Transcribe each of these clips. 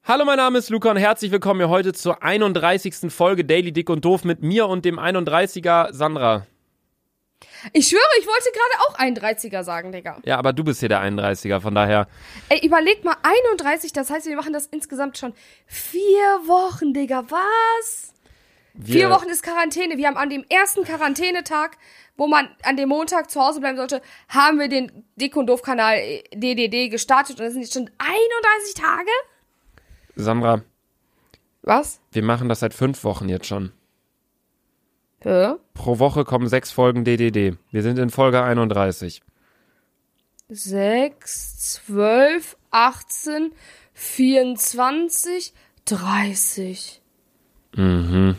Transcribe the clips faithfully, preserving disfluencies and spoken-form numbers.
Hallo, mein Name ist Luca und herzlich willkommen hier heute zur einunddreißigsten Folge Daily Dick und Doof mit mir und dem einunddreißiger Sandra. Ich schwöre, ich wollte gerade auch einunddreißiger sagen, Digga. Ja, aber du bist hier der einunddreißiger, von daher. Ey, überleg mal, einunddreißig, das heißt, wir machen das insgesamt schon vier Wochen, Digga, was? Wir vier Wochen ist Quarantäne. Wir haben an dem ersten Quarantänetag, wo man an dem Montag zu Hause bleiben sollte, haben wir den Dick und Doof-Kanal D D D gestartet und das sind jetzt schon einunddreißig Tage? Sandra. Was? Wir machen das seit fünf Wochen jetzt schon. Hä? Pro Woche kommen sechs Folgen D D D. Wir sind in Folge einunddreißig. sechs, zwölf, achtzehn, vierundzwanzig, dreißig. Mhm.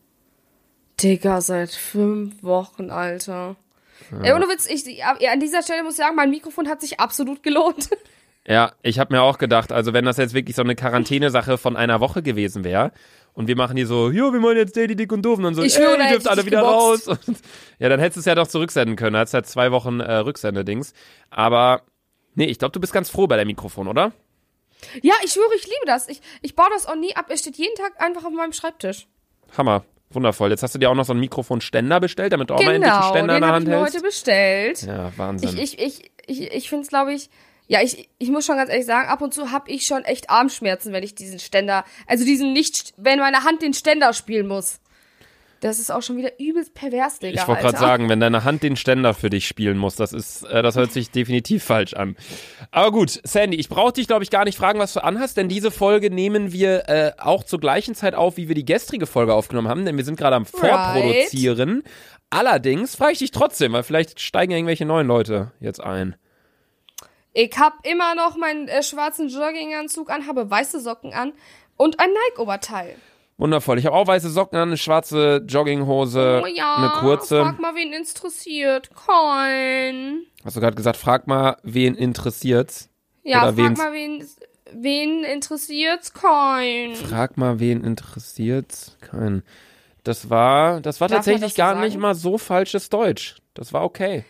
Digga, seit fünf Wochen, Alter. Ja. Ey, ohne Witz, ich, an dieser Stelle muss ich sagen, mein Mikrofon hat sich absolut gelohnt. Ja, ich habe mir auch gedacht, also wenn das jetzt wirklich so eine Quarantänesache von einer Woche gewesen wäre und wir machen hier so, jo, wir machen jetzt Daily Dick und Doof und dann so, ich ey, schwöre, ihr dürft alle wieder geboxt. raus. Und, ja, dann hättest du es ja doch zurücksenden können, da hat's ja zwei Wochen äh, Rücksendedings. Aber, nee, ich glaube, du bist ganz froh bei der Mikrofon, oder? Ja, ich schwöre, ich liebe das. Ich, ich baue das auch nie ab, es steht jeden Tag einfach auf meinem Schreibtisch. Hammer. Wundervoll. Jetzt hast du dir auch noch so einen Mikrofonständer bestellt, damit du auch genau, mal endlich einen Ständer in der Hand hältst. Genau, hältst. den habe ich mir heute bestellt. Ja, Wahnsinn. Ich, ich, ich, ich, ich finde es, glaube ich, ja, ich, ich muss schon ganz ehrlich sagen, ab und zu habe ich schon echt Armschmerzen, wenn ich diesen Ständer, also diesen nicht, wenn meine Hand den Ständer spielen muss. Das ist auch schon wieder übelst pervers, Digga. Ich wollte gerade sagen, wenn deine Hand den Ständer für dich spielen muss, das ist, äh, das hört sich definitiv falsch an. Aber gut, Sandy, ich brauche dich, glaube ich, gar nicht fragen, was du anhast, denn diese Folge nehmen wir äh, auch zur gleichen Zeit auf, wie wir die gestrige Folge aufgenommen haben, denn wir sind gerade am Vorproduzieren. Right. Allerdings frage ich dich trotzdem, weil vielleicht steigen ja irgendwelche neuen Leute jetzt ein. Ich hab immer noch meinen äh, schwarzen Jogginganzug an, habe weiße Socken an und ein Nike-Oberteil. Wundervoll. Ich habe auch weiße Socken an, eine schwarze Jogginghose, oh ja, eine kurze. Frag mal, wen interessiert. Kein. Hast du gerade gesagt, frag mal, wen interessiert's? Ja, Oder frag wen's? mal, wen, wen interessiert's? Kein. Frag mal, wen interessiert's? Kein. Das war, das war Darf man tatsächlich das so gar sagen? nicht mal so falsches Deutsch. Das war okay.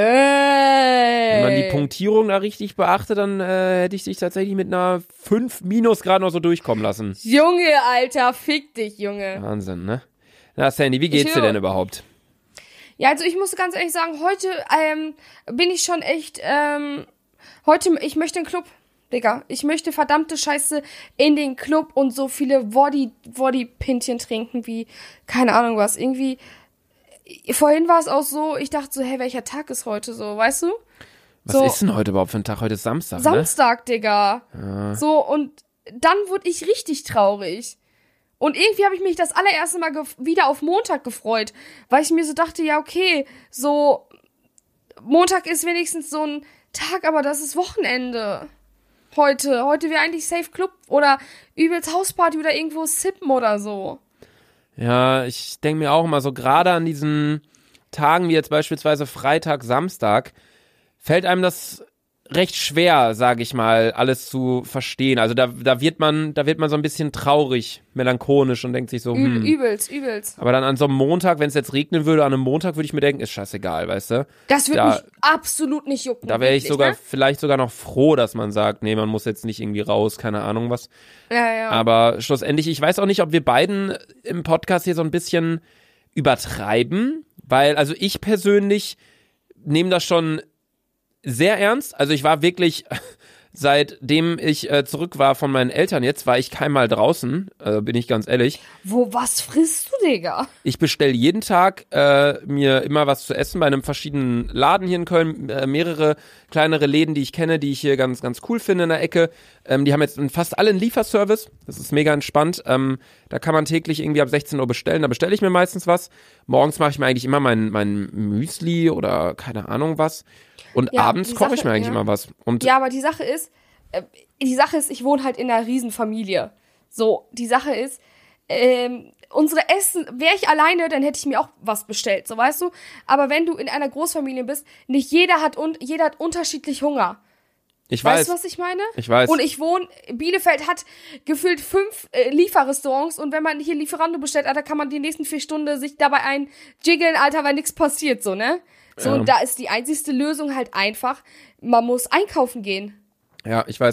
Ey. Wenn man die Punktierung da richtig beachtet, dann äh, hätte ich dich tatsächlich mit einer fünf minus gerade noch so durchkommen lassen. Junge, Alter, fick dich, Junge. Wahnsinn, ne? Na, Sandy, wie geht's dir denn überhaupt? Ja, also ich muss ganz ehrlich sagen, heute ähm, bin ich schon echt, ähm, heute, ich möchte in den Club, Digga. Ich möchte verdammte Scheiße in den Club und so viele Woddy, Woddy-Pintchen trinken wie, keine Ahnung was, irgendwie. Vorhin war es auch so, ich dachte so, hey, welcher Tag ist heute so, weißt du? Was so, ist denn heute überhaupt für ein Tag? Heute ist Samstag, Samstag, ne? Digga. Ja. So, und dann wurde ich richtig traurig. Und irgendwie habe ich mich das allererste Mal gef- wieder auf Montag gefreut, weil ich mir so dachte, ja, okay, so, Montag ist wenigstens so ein Tag, aber das ist Wochenende. Heute, heute wäre eigentlich Safe Club oder übelst Hausparty oder irgendwo sippen oder so. Ja, ich denke mir auch immer so, gerade an diesen Tagen wie jetzt beispielsweise Freitag, Samstag, fällt einem das recht schwer, sage ich mal, alles zu verstehen. Also da, da wird man, da wird man so ein bisschen traurig, melancholisch und denkt sich so, hm. Übelst, übelst. Aber dann an so einem Montag, wenn es jetzt regnen würde, an einem Montag würde ich mir denken, ist scheißegal, weißt du? Das würde Da- mich absolut nicht jucken. Da wäre ich wirklich, sogar, ne? vielleicht sogar noch froh, dass man sagt, nee, man muss jetzt nicht irgendwie raus, keine Ahnung was. Ja, ja. Aber schlussendlich, ich weiß auch nicht, ob wir beiden im Podcast hier so ein bisschen übertreiben, weil, also ich persönlich nehme das schon sehr ernst. Also ich war wirklich, seitdem ich äh, zurück war von meinen Eltern jetzt, war ich keinmal draußen, äh, bin ich ganz ehrlich. Wo, was frisst du, Digga? Ich bestelle jeden Tag äh, mir immer was zu essen bei einem verschiedenen Laden hier in Köln, äh, mehrere kleinere Läden, die ich kenne, die ich hier ganz ganz cool finde in der Ecke. Ähm, die haben jetzt fast alle einen Lieferservice, das ist mega entspannt. Ähm, da kann man täglich irgendwie ab sechzehn Uhr bestellen, da bestelle ich mir meistens was. Morgens mache ich mir eigentlich immer mein, mein Müsli oder keine Ahnung was. Und Ja, abends die koche ich Sache- mir eigentlich ja. immer was. Und Ja, aber die Sache ist, äh, die Sache ist, ich wohne halt in einer Riesenfamilie. So, die Sache ist, ähm, unsere Essen, wäre ich alleine, dann hätte ich mir auch was bestellt, so weißt du. Aber wenn du in einer Großfamilie bist, nicht jeder hat und jeder hat unterschiedlich Hunger. ich weiß, Weißt du, was ich meine? ich weiß. Und ich wohne, Bielefeld hat gefühlt fünf äh, Lieferrestaurants und wenn man hier Lieferando bestellt, Alter, kann man die nächsten vier Stunden sich dabei einjiggeln, Alter, weil nichts passiert, so, ne? So, Ja. und da ist die einzigste Lösung halt einfach, man muss einkaufen gehen. Ja, ich weiß.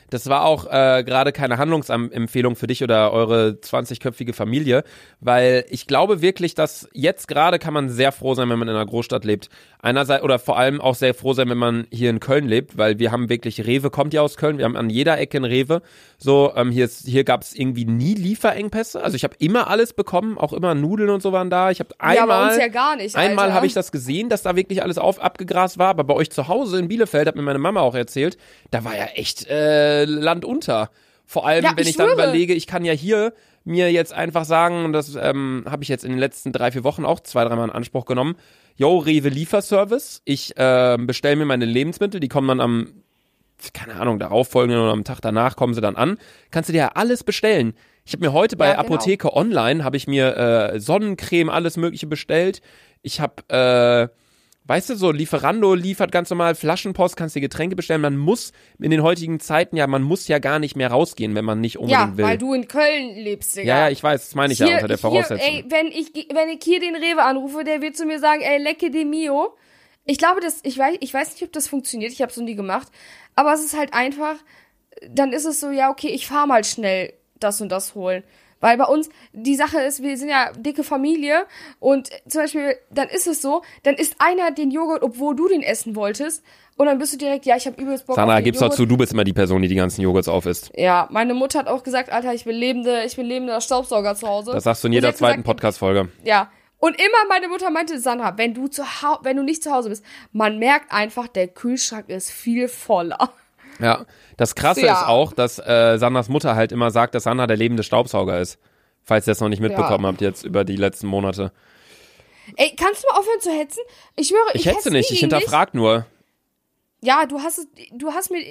Das war auch äh, gerade keine Handlungsempfehlung für dich oder eure zwanzigköpfige Familie, weil ich glaube wirklich, dass jetzt gerade kann man sehr froh sein, wenn man in einer Großstadt lebt. Einerseits oder vor allem auch sehr froh sein, wenn man hier in Köln lebt, weil wir haben wirklich, Rewe kommt ja aus Köln, wir haben an jeder Ecke ein Rewe. So, ähm, hier, ist, hier gab es irgendwie nie Lieferengpässe. Also ich habe immer alles bekommen, auch immer Nudeln und so waren da. Ich habe einmal, ja, bei uns ja gar nicht, einmal habe ich das gesehen, dass da wirklich alles auf abgegrast war, aber bei euch zu Hause in Bielefeld, hat mir meine Mama auch erzählt, da war ja echt äh, Land unter. Vor allem, ja, wenn ich ich dann schwöre. überlege, ich kann ja hier mir jetzt einfach sagen, und das ähm, habe ich jetzt in den letzten drei, vier Wochen auch zwei, dreimal in Anspruch genommen, yo, Rewe Lieferservice, ich äh, bestelle mir meine Lebensmittel, die kommen dann am, keine Ahnung, darauffolgenden oder am Tag danach kommen sie dann an, kannst du dir ja alles bestellen. Ich habe mir heute bei Ja, genau. Apotheke Online, habe ich mir äh, Sonnencreme, alles mögliche bestellt. Ich habe, äh, weißt du, so Lieferando liefert ganz normal Flaschenpost, kannst dir Getränke bestellen. Man muss in den heutigen Zeiten ja, man muss ja gar nicht mehr rausgehen, wenn man nicht unbedingt Ja, will. weil du in Köln lebst, Digga. Ja, ja, ich weiß, das meine ich hier, ja unter der Voraussetzung. Hier, ey, wenn ich, wenn ich hier den Rewe anrufe, der wird zu mir sagen, ey, lecke de mio. Ich glaube, das, ich weiß, ich weiß nicht, ob das funktioniert, ich habe es noch nie gemacht, aber es ist halt einfach, dann ist es so, ja, okay, ich fahr mal schnell das und das holen. Weil bei uns, die Sache ist, wir sind ja dicke Familie und zum Beispiel, dann ist es so, dann isst einer den Joghurt, obwohl du den essen wolltest und dann bist du direkt, ja, ich habe übelst Bock Sandra, auf den gib's doch Joghurt. zu, du bist immer die Person, die die ganzen Joghurts aufisst. Ja, meine Mutter hat auch gesagt, Alter, ich will lebende, ich will lebender Staubsauger zu Hause. Das sagst du in Und jeder sie hat zweiten gesagt, Podcast-Folge. Ja. Und immer meine Mutter meinte, Sandra, wenn du zu Hau- wenn du nicht zu Hause bist, man merkt einfach, der Kühlschrank ist viel voller. Ja, das Krasse Ja. ist auch, dass äh, Sandras Mutter halt immer sagt, dass Sandra der lebende Staubsauger ist. Falls ihr das noch nicht mitbekommen Ja. habt jetzt über die letzten Monate. Ey, kannst du mal aufhören zu hetzen? Ich schwöre, ich, Ich hetze nicht, ich hinterfrag nur. Ja, du hast es, du hast mir,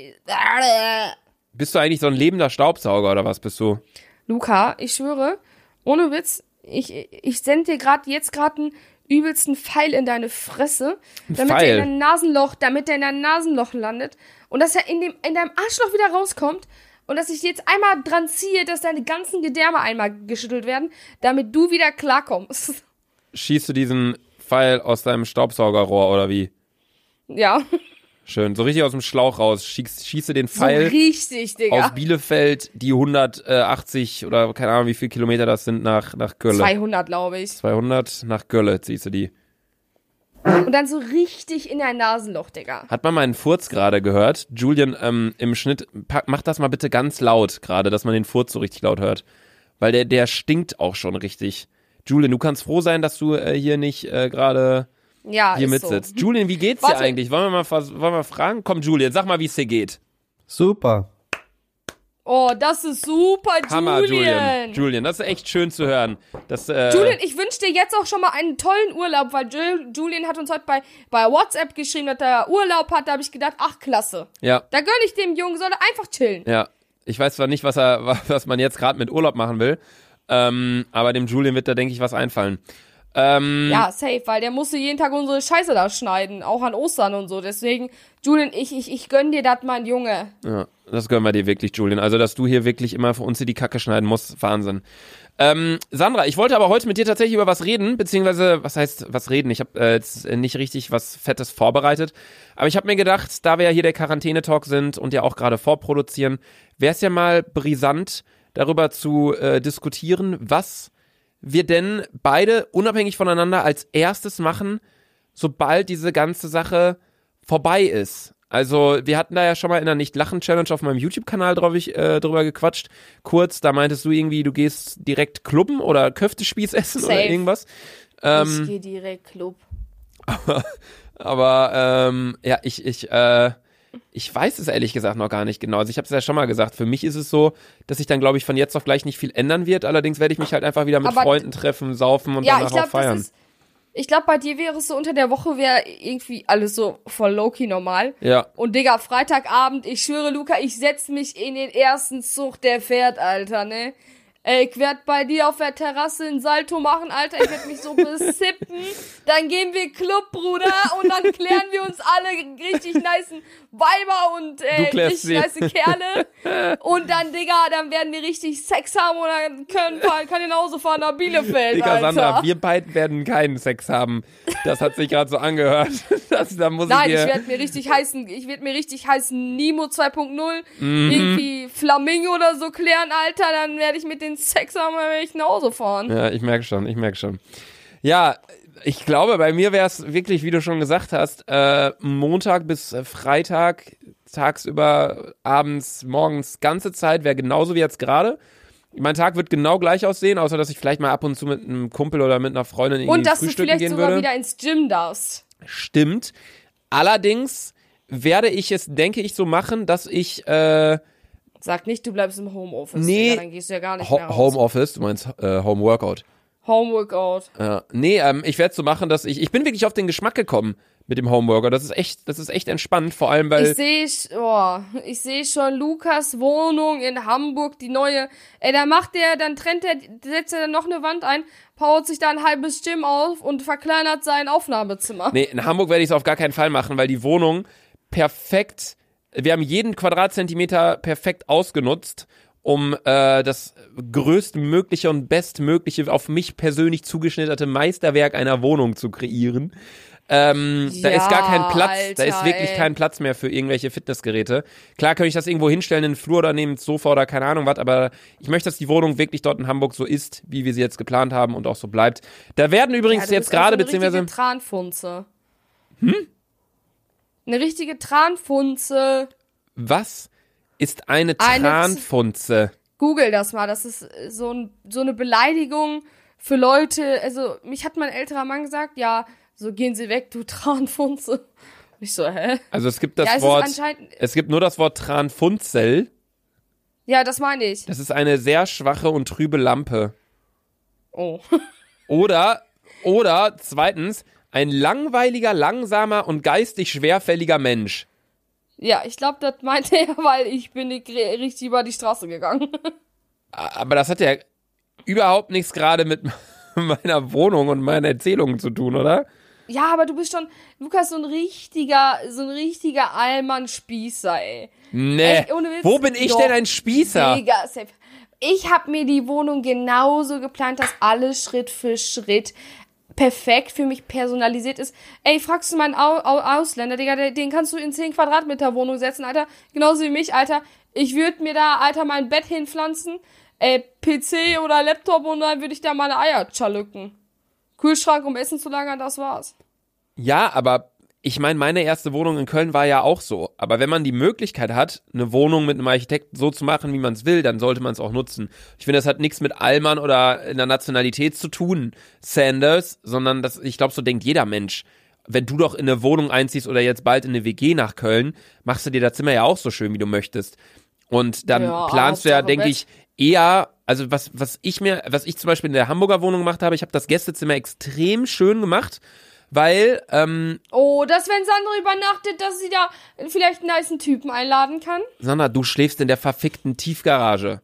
Bist du eigentlich so ein lebender Staubsauger oder was bist du? Luca, ich schwöre, ohne Witz, ich, ich sende dir gerade jetzt gerade einen übelsten Pfeil in deine Fresse, damit Pfeil? der in dein Nasenloch, damit der in dein Nasenloch landet und dass er in dem in deinem Arschloch wieder rauskommt und dass ich jetzt einmal dran ziehe, dass deine ganzen Gedärme einmal geschüttelt werden, damit du wieder klarkommst. Schießt du diesen Pfeil aus deinem Staubsaugerrohr oder wie? Ja, Schön, so richtig aus dem Schlauch raus. Schieß, schieße den so Pfeil richtig, Digga. aus Bielefeld, die hundertachtzig oder keine Ahnung, wie viele Kilometer das sind, nach, nach Gölle. zweihundert, glaube ich. zweihundert nach Gölle ziehst du die. Und dann so richtig in dein Nasenloch, Digga. Hat man meinen Furz gerade gehört? Julian, ähm, im Schnitt, pack, mach das mal bitte ganz laut gerade, dass man den Furz so richtig laut hört. Weil der, der stinkt auch schon richtig. Julian, du kannst froh sein, dass du äh, hier nicht äh, gerade Ja, hier ist mitsitzt. so. Julian, wie geht's Warte. dir eigentlich? Wollen wir mal, vers- wollen wir mal fragen? Komm, Julian, sag mal, wie es dir geht. Super. Oh, das ist super, Hammer, Julian. Julian. Julian, das ist echt schön zu hören. Das, äh, Julian, ich wünsche dir jetzt auch schon mal einen tollen Urlaub, weil Ju- Julian hat uns heute bei, bei WhatsApp geschrieben, dass er Urlaub hat. Da habe ich gedacht, ach, klasse. ja, Da gönn ich dem Jungen, soll er einfach chillen. ja. Ich weiß zwar nicht, was er, was man jetzt gerade mit Urlaub machen will, ähm, aber dem Julian wird da, denke ich, was einfallen. Ähm, Ja, safe, weil der musste jeden Tag unsere Scheiße da schneiden, auch an Ostern und so. Deswegen, Julian, ich, ich, ich gönn dir das, mein Junge. Ja, das gönnen wir dir wirklich, Julian. Also, dass du hier wirklich immer für uns hier die Kacke schneiden musst, Wahnsinn. Ähm, Sandra, ich wollte aber heute mit dir tatsächlich über was reden, beziehungsweise, was heißt was reden? Ich habe äh, jetzt nicht richtig was Fettes vorbereitet, aber ich habe mir gedacht, da wir ja hier der Quarantäne-Talk sind und ja auch gerade vorproduzieren, wäre es ja mal brisant, darüber zu äh, diskutieren, was wir denn beide unabhängig voneinander als erstes machen, sobald diese ganze Sache vorbei ist. Also wir hatten da ja schon mal in der Nicht-Lachen-Challenge auf meinem YouTube-Kanal drauf, ich, äh, drüber gequatscht. Kurz, da meintest du irgendwie, du gehst direkt klubben oder Köftespieß essen Safe. oder irgendwas. ich Ähm, geh direkt Club. aber ähm, ja, ich, ich, äh, ich weiß es ehrlich gesagt noch gar nicht genau. Also ich habe es ja schon mal gesagt, für mich ist es so, dass sich dann, glaube ich, von jetzt auf gleich nicht viel ändern wird. Allerdings werde ich mich halt einfach wieder mit Aber- Freunden treffen, saufen und Ja, danach ich glaube, auch feiern. das ist. Ich glaube, bei dir wäre es so, unter der Woche wäre irgendwie alles so voll low-key normal. Ja. Und Digga, Freitagabend, ich schwöre, Luca, ich setz mich in den ersten Zug, der fährt, Alter, ne? ey, ich werd bei dir auf der Terrasse einen Salto machen, Alter, ich werd mich so besippen, dann gehen wir Club, Bruder, und dann klären wir uns alle richtig nice Weiber und äh, richtig sie. nice Kerle und dann, Digga, dann werden die richtig Sex haben oder können, kann ich nach Hause fahren nach Bielefeld, Digga, Alter. Sandra, wir beiden werden keinen Sex haben. Das hat sich gerade so angehört. Das, da muss Nein, ich, ich dir werde mir richtig heißen, ich werde mir richtig heißen Nemo zwei Punkt null, mhm. irgendwie Flamingo oder so klären, Alter, dann werde ich mit den Sex haben, dann werde ich nach Hause fahren. Ja, ich merke schon, ich merke schon. Ja, ich glaube, bei mir wäre es wirklich, wie du schon gesagt hast, äh, Montag bis Freitag, tagsüber, abends, morgens, ganze Zeit, wäre genauso wie jetzt gerade. Mein Tag wird genau gleich aussehen, außer dass ich vielleicht mal ab und zu mit einem Kumpel oder mit einer Freundin irgendwie und dass frühstücken du vielleicht gehen sogar würde. wieder ins Gym darfst. Stimmt. Allerdings werde ich es, denke ich, so machen, dass ich äh, Sag nicht, du bleibst im Homeoffice. Nee, Digga, dann gehst du ja gar nicht Ho- mehr raus. Homeoffice, du meinst äh, Homeworkout. Homeworkout. Ja, nee, ähm, ich werde es so machen, dass ich, ich bin wirklich auf den Geschmack gekommen mit dem Homeworker. Das ist echt, das ist echt entspannt, vor allem weil Ich sehe, oh, ich sehe schon Lukas Wohnung in Hamburg, die neue. Ey, da macht der, dann trennt er, setzt er dann noch eine Wand ein, baut sich da ein halbes Gym auf und verkleinert sein Aufnahmezimmer. Nee, in Hamburg werde ich es auf gar keinen Fall machen, weil die Wohnung perfekt, wir haben jeden Quadratzentimeter perfekt ausgenutzt, um äh, das größtmögliche und bestmögliche, auf mich persönlich zugeschnitterte Meisterwerk einer Wohnung zu kreieren. Ähm, Ja, da ist gar kein Platz, Alter, da ist wirklich ey. kein Platz mehr für irgendwelche Fitnessgeräte. Klar könnte ich das irgendwo hinstellen, in den Flur oder neben das Sofa oder keine Ahnung was, aber ich möchte, dass die Wohnung wirklich dort in Hamburg so ist, wie wir sie jetzt geplant haben und auch so bleibt. Da werden übrigens Ja, du jetzt bist auch gerade, so eine beziehungsweise... richtige Tranfunze. Hm? Eine richtige Tranfunze. Was ist eine Eine Tranfunze? Google das mal, das ist so, ein, so eine Beleidigung für Leute, also mich hat mein älterer Mann gesagt, ja, so gehen Sie weg, du Tranfunze. Ich so, hä? Also es gibt das Ja, es ist Wort, anscheinend- es gibt nur das Wort Tranfunzel. Ja, das meine ich. Das ist eine sehr schwache und trübe Lampe. Oh. Oder, oder zweitens, ein langweiliger, langsamer und geistig schwerfälliger Mensch. Ja, ich glaube, das meinte er, weil ich bin nicht re- richtig über die Straße gegangen. Aber das hat ja überhaupt nichts gerade mit meiner Wohnung und meinen Erzählungen zu tun, oder? Ja, aber du bist schon, Lukas, so ein richtiger, so ein richtiger Allmann-Spießer, ey. Nee. Echt, ohne Witz. Wo bin ich Doch. denn ein Spießer? Mega safe. Ich habe mir die Wohnung genauso geplant, dass alles Schritt für Schritt perfekt für mich personalisiert ist. Ey, fragst du mal einen Au- Au- Ausländer, Digga, der- den kannst du in zehn Quadratmeter Wohnung setzen, Alter. Genauso wie mich, Alter. Ich würde mir da, Alter, mein Bett hinpflanzen, ey, P C oder Laptop und dann würde ich da meine Eier chalücken. Kühlschrank, um Essen zu lagern, das war's. Ja, aber ich meine, meine erste Wohnung in Köln war ja auch so. Aber wenn man die Möglichkeit hat, eine Wohnung mit einem Architekten so zu machen, wie man es will, dann sollte man es auch nutzen. Ich finde, das hat nichts mit Allmann oder einer Nationalität zu tun, Sanders, sondern das, ich glaube, so denkt jeder Mensch. Wenn du doch in eine Wohnung einziehst oder jetzt bald in eine W G nach Köln, machst du dir das Zimmer ja auch so schön, wie du möchtest. Und dann Ja, planst du ja, Hauptsache denke Bett. ich, eher, also was, was ich mir, was ich zum Beispiel in der Hamburger Wohnung gemacht habe, ich habe das Gästezimmer extrem schön gemacht, weil, ähm, Oh, dass wenn Sandra übernachtet, dass sie da vielleicht einen nicen Typen einladen kann? Sandra, du schläfst in der verfickten Tiefgarage.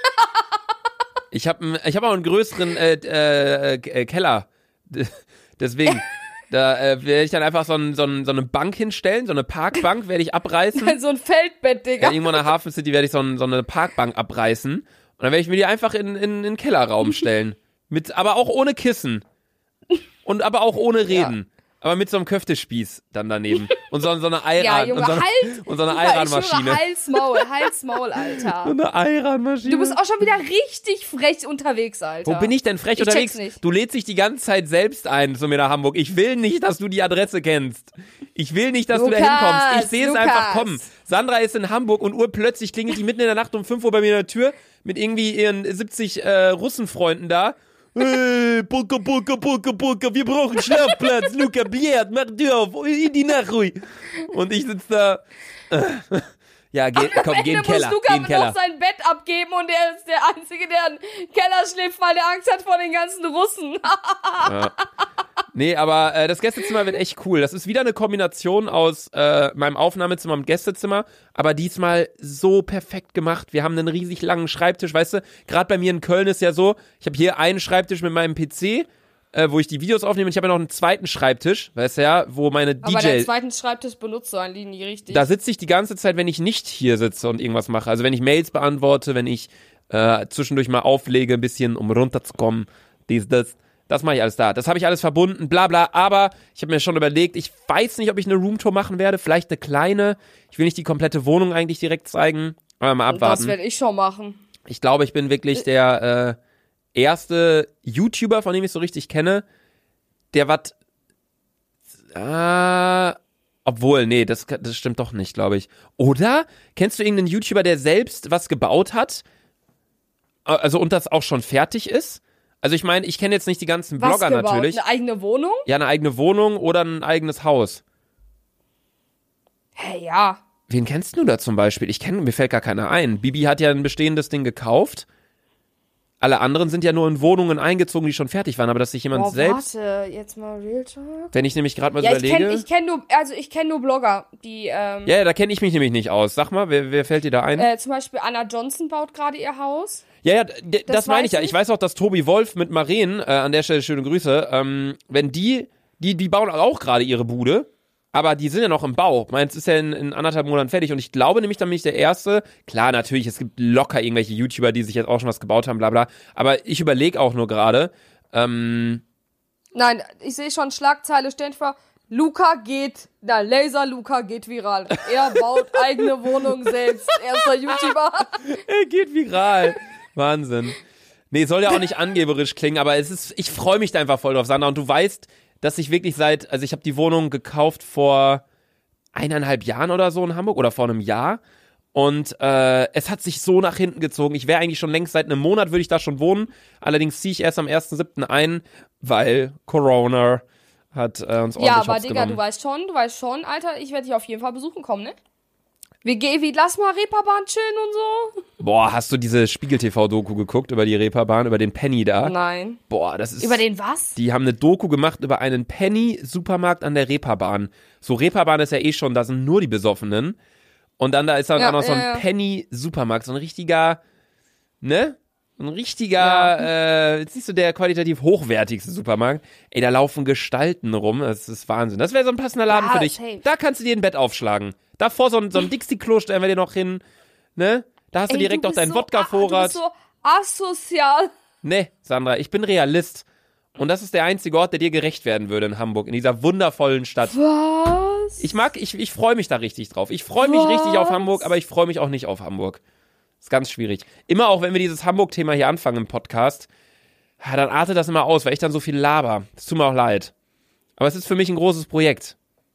Ich habe ich hab auch einen größeren äh, äh, äh, Keller. D- Deswegen, da äh, werde ich dann einfach so, ein, so, ein, so eine Bank hinstellen, so eine Parkbank werde ich abreißen. So ein Feldbett, Digga. Ja, irgendwo in der Hafen City werde ich so, ein, so eine Parkbank abreißen. Und dann werde ich mir die einfach in, in, in den Kellerraum stellen. Mit, aber auch ohne Kissen. Und aber auch ohne Reden. Aber mit so einem Köftespieß dann daneben. Und so, so eine Ja, Eiran. Junge, und so eine, halt! und so eine Luca, ich Eiranmaschine. schwöre, Hals, Maul, Hals, Maul, Alter. So eine Eiranmaschine. Du bist auch schon wieder richtig frech unterwegs, Alter. Wo bin ich denn frech Ich unterwegs? check's nicht. Du lädst dich die ganze Zeit selbst ein zu mir nach Hamburg. Ich will nicht, dass du die Adresse kennst. Ich will nicht, dass Lukas, du da hinkommst. Ich sehe es Lukas. einfach kommen. Sandra ist in Hamburg und urplötzlich klingelt die mitten in der Nacht um fünf Uhr bei mir in der Tür mit irgendwie ihren siebzig äh, Russenfreunden da. Hey, Pulka, Pulka, Pulka, Pulka, wir brauchen Schlafplatz. Luca, Biert, mach Tür auf, in die Nacht ruhig. Und ich sitze da. Äh, ja, geh, komm, Am geh in Ende den Keller, muss Luca geh in den Keller. noch sein Bett abgeben und er ist der Einzige, der im Keller schläft, weil der Angst hat vor den ganzen Russen. Nee, aber äh, das Gästezimmer wird echt cool. Das ist wieder eine Kombination aus äh, meinem Aufnahmezimmer und Gästezimmer, aber diesmal so perfekt gemacht. Wir haben einen riesig langen Schreibtisch, weißt du? Gerade bei mir in Köln ist ja so, ich habe hier einen Schreibtisch mit meinem P C, äh, wo ich die Videos aufnehme, und ich habe ja noch einen zweiten Schreibtisch, weißt du ja, wo meine D J... Aber den zweiten Schreibtisch benutzt du eigentlich nie richtig. Da sitze ich die ganze Zeit, wenn ich nicht hier sitze und irgendwas mache. Also wenn ich Mails beantworte, wenn ich äh, zwischendurch mal auflege, ein bisschen, um runterzukommen, dies, das... Das mache ich alles da. Das habe ich alles verbunden, bla bla. Aber ich habe mir schon überlegt, ich weiß nicht, ob ich eine Roomtour machen werde. Vielleicht eine kleine. Ich will nicht die komplette Wohnung eigentlich direkt zeigen. Aber mal abwarten. Das werde ich schon machen. Ich glaube, ich bin wirklich der äh, erste YouTuber, von dem ich so richtig kenne, der was... Äh, obwohl, nee, das, das stimmt doch nicht, glaube ich. Oder? Kennst du irgendeinen YouTuber, der selbst was gebaut hat? Also und das auch schon fertig ist? Also ich meine, ich kenne jetzt nicht die ganzen Was Blogger gebaut? natürlich. Eine eigene Wohnung? Ja, eine eigene Wohnung oder ein eigenes Haus. Hä, hey, ja. Wen kennst du da zum Beispiel? Ich kenne, mir fällt gar keiner ein. Bibi hat ja ein bestehendes Ding gekauft. Alle anderen sind ja nur in Wohnungen eingezogen, die schon fertig waren, aber dass sich jemand Boah, selbst... warte, jetzt mal Real Talk. Wenn ich nämlich gerade mal Ja, so ich überlege... kenn, ich kenn nur, also ich kenne nur Blogger, die, ähm... Ja, ja, da kenne ich mich nämlich nicht aus. Sag mal, wer, wer fällt dir da ein? Äh, zum Beispiel Anna Johnson baut gerade ihr Haus. Ja, ja, d- das, das meine ich ja. ich. Ich weiß auch, dass Tobi Wolf mit Maren, äh, an der Stelle schöne Grüße, ähm, wenn die, die, die bauen auch gerade ihre Bude, aber die sind ja noch im Bau. Meins ist ja in, in anderthalb Monaten fertig und ich glaube nämlich, dann bin ich der Erste. Klar, natürlich, es gibt locker irgendwelche YouTuber, die sich jetzt auch schon was gebaut haben, bla bla, aber ich überlege auch nur gerade, ähm... Nein, ich sehe schon Schlagzeile, stellen vor, Luca geht, na, Laser Luca geht viral. Er baut eigene Wohnung selbst. Erster YouTuber. Er geht viral. Wahnsinn. Nee, soll ja auch nicht angeberisch klingen, aber es ist, ich freue mich da einfach voll drauf, Sandra. Und du weißt, dass ich wirklich seit, also ich habe die Wohnung gekauft vor eineinhalb Jahren oder so in Hamburg oder vor einem Jahr. Und äh, es hat sich so nach hinten gezogen. Ich wäre eigentlich schon längst, seit einem Monat würde ich da schon wohnen. Allerdings ziehe ich erst am ersten siebten ein, weil Corona hat äh, uns ordentlich Ja, aber hops Digga, genommen. du weißt schon, du weißt schon, Alter, ich werde dich auf jeden Fall besuchen kommen, ne? Wir gehen, wie, lass mal Reeperbahn chillen und so. Boah, hast du diese Spiegel-T V-Doku geguckt über die Reeperbahn, über den Penny da? Nein. Boah, das ist... Über den was? Die haben eine Doku gemacht über einen Penny-Supermarkt an der Reeperbahn. So, Reeperbahn ist ja eh schon, da sind nur die Besoffenen. Und dann da ist dann Ja, auch noch so ein ja, ja. Penny-Supermarkt, so ein richtiger, ne? Ein richtiger, Ja. äh, jetzt nicht so der qualitativ hochwertigste Supermarkt. Ey, da laufen Gestalten rum, das ist Wahnsinn. Das wäre so ein passender Laden Ja, für dich. safe. Da kannst du dir ein Bett aufschlagen. Davor so ein, so ein Dixie-Klo stellen wir dir noch hin, ne? Da hast du Ey, direkt du auch bist deinen so, Wodka-Vorrat. Du bist so asozial. Ne, Sandra, ich bin Realist. Und das ist der einzige Ort, der dir gerecht werden würde in Hamburg, in dieser wundervollen Stadt. Was? Ich mag, ich, ich freue mich da richtig drauf. Ich freue mich Was? richtig auf Hamburg, aber ich freue mich auch nicht auf Hamburg. Ist ganz schwierig. Immer auch, wenn wir dieses Hamburg-Thema hier anfangen im Podcast, ja, dann artet das immer aus, weil ich dann so viel laber. Das tut mir auch leid. Aber es ist für mich ein großes Projekt.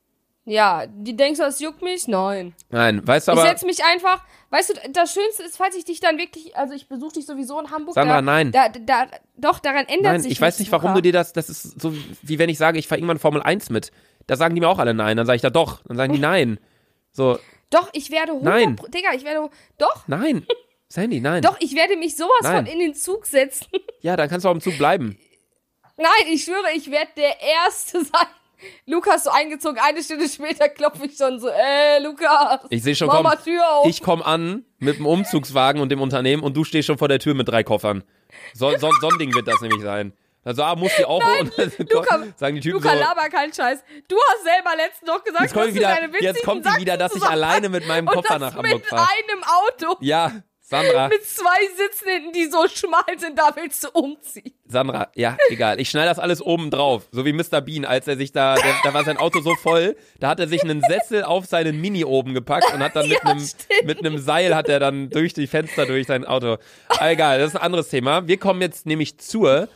Ja, die denkst du, das juckt mich? Nein. Nein, weißt du Ich aber... setz mich einfach, weißt du, das Schönste ist, falls ich dich dann wirklich, also ich besuche dich sowieso in Hamburg. Sandra, da, nein. Da, da, doch, daran ändert Nein, sich ich weiß nichts, nicht, warum Luca. du dir das... Das ist so, wie wenn ich sage, ich fahre irgendwann Formel eins mit. Da sagen die mir auch alle nein. Dann sage ich da doch. Dann sagen die nein. So, Doch, ich werde hundert Nein. Pro- Digga, ich werde, doch, nein. Sandy, nein. doch, ich werde mich sowas Nein. von in den Zug setzen. Ja, dann kannst du auch im Zug bleiben. Nein, ich schwöre, ich werde der Erste sein. Lukas so eingezogen, eine Stunde später klopfe ich schon so, ey, Lukas. Ich sehe schon, mach komm, mal Tür auf. ich komme an mit dem Umzugswagen und dem Unternehmen und du stehst schon vor der Tür mit drei Koffern. So, so, so ein Ding wird das nämlich sein. Also, ah, muss die auch Nein, und dann Luca, sagen die Typen Luca, so, laber keinen Scheiß. Du hast selber letztens noch gesagt, jetzt kommt, dass du wieder, deine witzigen jetzt kommt die wieder, dass ich Sachsen alleine mit meinem und Koffer das nach Hamburg mit fahre. einem Auto. Ja, Sandra, Mit zwei Sitzen hinten, die so schmal sind, da willst du umziehen. Sandra, ja, egal. Ich schneide das alles oben drauf. So wie Mister Bean, als er sich da, der, da war sein Auto so voll, da hat er sich einen Sessel auf seinen Mini oben gepackt und hat dann mit Ja, einem stimmt. mit einem Seil hat er dann durch die Fenster durch sein Auto. Aber egal, das ist ein anderes Thema. Wir kommen jetzt nämlich zur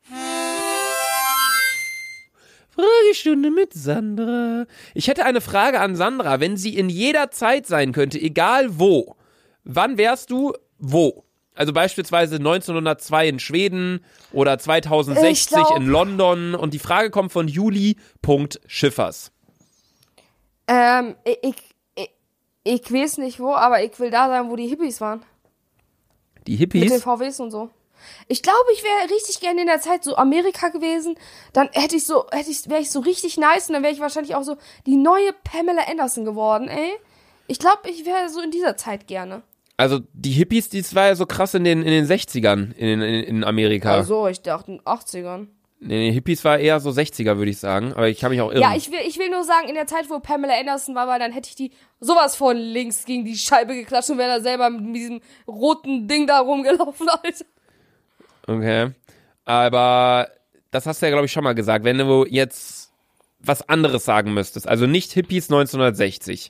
Fragestunde mit Sandra. Ich hätte eine Frage an Sandra, wenn sie in jeder Zeit sein könnte, egal wo. Wann wärst du wo? Also beispielsweise neunzehnhundertzwei in Schweden oder zweitausendsechzig Ich glaub- in London. Und die Frage kommt von Juli.Schiffers. Ähm, ich, ich, ich, ich weiß nicht wo, aber ich will da sein, wo die Hippies waren. Die Mit den Hippies? V Ws und so. Ich glaube, ich wäre richtig gerne in der Zeit so Amerika gewesen. Dann hätte ich so, hätte ich, wäre ich so richtig nice und dann wäre ich wahrscheinlich auch so die neue Pamela Anderson geworden, ey. Ich glaube, ich wäre so in dieser Zeit gerne. Also die Hippies, das war ja so krass in den, in den sechzigern in, in, in Amerika. Also, ich dachte in den achtzigern. Nee, Hippies war eher so sechziger, würde ich sagen. Aber ich kann mich auch irren. Ja, ich will, ich will nur sagen, in der Zeit, wo Pamela Anderson war, weil dann hätte ich die sowas von links gegen die Scheibe geklatscht und wäre da selber mit diesem roten Ding da rumgelaufen, Alter. Okay. Aber das hast du ja, glaube ich, schon mal gesagt. Wenn du jetzt was anderes sagen müsstest, also nicht Hippies neunzehnhundertsechzig.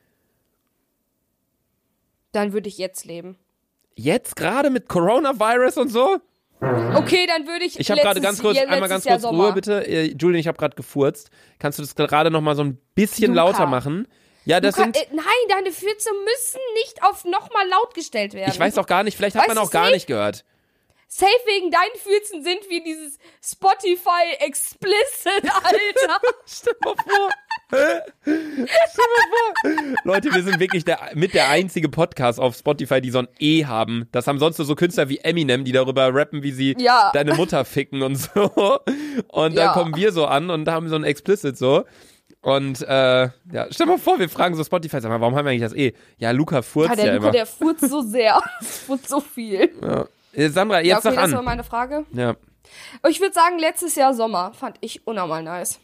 Dann würde ich jetzt leben. Jetzt gerade mit Coronavirus und so? Okay, dann würde ich Ich habe gerade ganz kurz, ja, einmal ganz Jahr kurz Ruhe, bitte. Äh, Julian, ich habe gerade gefurzt. Kannst du das gerade noch mal so ein bisschen Luca. lauter machen? Ja, das Luca, sind... äh, nein, deine Fürze müssen nicht auf nochmal laut gestellt werden. Ich weiß auch gar nicht, vielleicht hat Weißt man du, auch gar safe- nicht gehört. Safe wegen deinen Fürzen sind wir dieses Spotify Explicit, Alter. Stell mal vor. Stell mal vor. Leute, wir sind wirklich der, mit der einzige Podcast auf Spotify, die so ein E haben. Das haben sonst nur so Künstler wie Eminem, die darüber rappen, wie sie Ja. deine Mutter ficken und so. Und dann Ja. kommen wir so an und haben so ein Explicit so. Und äh, ja, stell mal vor, wir fragen so Spotify, sag mal, warum haben wir eigentlich das E? Ja, Luca furzt Ja, der ja Luca, immer. der furzt so sehr. Furzt so viel. Ja. Äh, Sandra, jetzt Ja, okay, sag das war an. meine Frage. Ja. Ich würde sagen, letztes Jahr Sommer fand ich unnormal nice.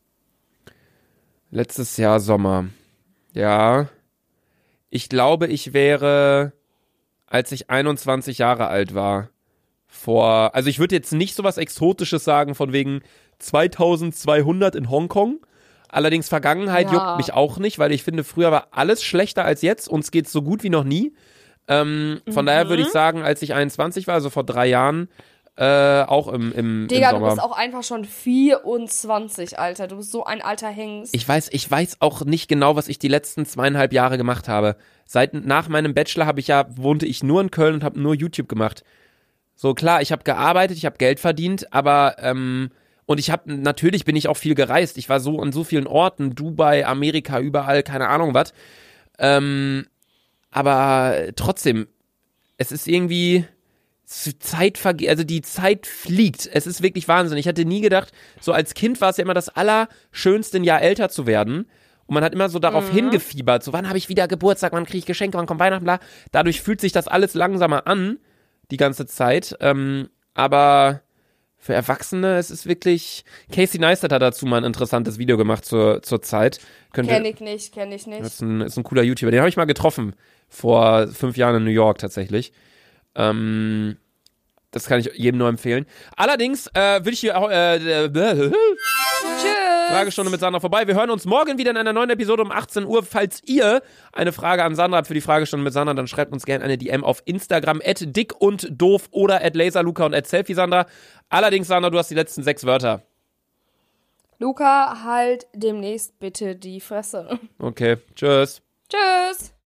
Letztes Jahr Sommer. Ja. Ich glaube, ich wäre, als ich einundzwanzig Jahre alt war, vor, also ich würde jetzt nicht so was Exotisches sagen von wegen zweitausendzweihundert in Hongkong. Allerdings Vergangenheit Ja. juckt mich auch nicht, weil ich finde, früher war alles schlechter als jetzt. Uns geht's so gut wie noch nie. Ähm, von Mhm. daher würde ich sagen, als ich einundzwanzig war, also vor drei Jahren, äh, auch im, im, Digga, im du Sommer. bist auch einfach schon vierundzwanzig, Alter. Du bist so ein alter Hengst. Ich weiß, ich weiß auch nicht genau, was ich die letzten zweieinhalb Jahre gemacht habe. Seit nach meinem Bachelor habe ich ja wohnte ich nur in Köln und habe nur YouTube gemacht. So klar, ich habe gearbeitet, ich habe Geld verdient, aber ähm, und ich habe natürlich bin ich auch viel gereist. Ich war so an so vielen Orten, Dubai, Amerika, überall, keine Ahnung was. Ähm, aber trotzdem, es ist irgendwie Zeit vergeht, also die Zeit fliegt. Es ist wirklich Wahnsinn. Ich hatte nie gedacht, so als Kind war es ja immer das Allerschönste, ein Jahr älter zu werden. Und man hat immer so darauf Mhm. hingefiebert, so wann habe ich wieder Geburtstag, wann kriege ich Geschenke, wann kommt Weihnachten, bla. Dadurch fühlt sich das alles langsamer an, die ganze Zeit. Ähm, aber für Erwachsene, es ist wirklich... Casey Neistat hat dazu mal ein interessantes Video gemacht zur, zur Zeit. Könnt ihr- Kenn ich nicht, kenn ich das nicht. ist ein, ist ein cooler YouTuber. Den habe ich mal getroffen. Vor fünf Jahren in New York tatsächlich. Ähm, das kann ich jedem nur empfehlen. Allerdings äh, würde ich hier auch... Äh, äh, Tschüss. Fragestunde mit Sandra vorbei. Wir hören uns morgen wieder in einer neuen Episode um achtzehn Uhr. Falls ihr eine Frage an Sandra habt für die Fragestunde mit Sandra, dann schreibt uns gerne eine D M auf Instagram at dick und doof oder at laserluca und at selfiesandra. Allerdings, Sandra, du hast die letzten sechs Wörter. Luca, halt demnächst bitte die Fresse. Okay, tschüss. Tschüss.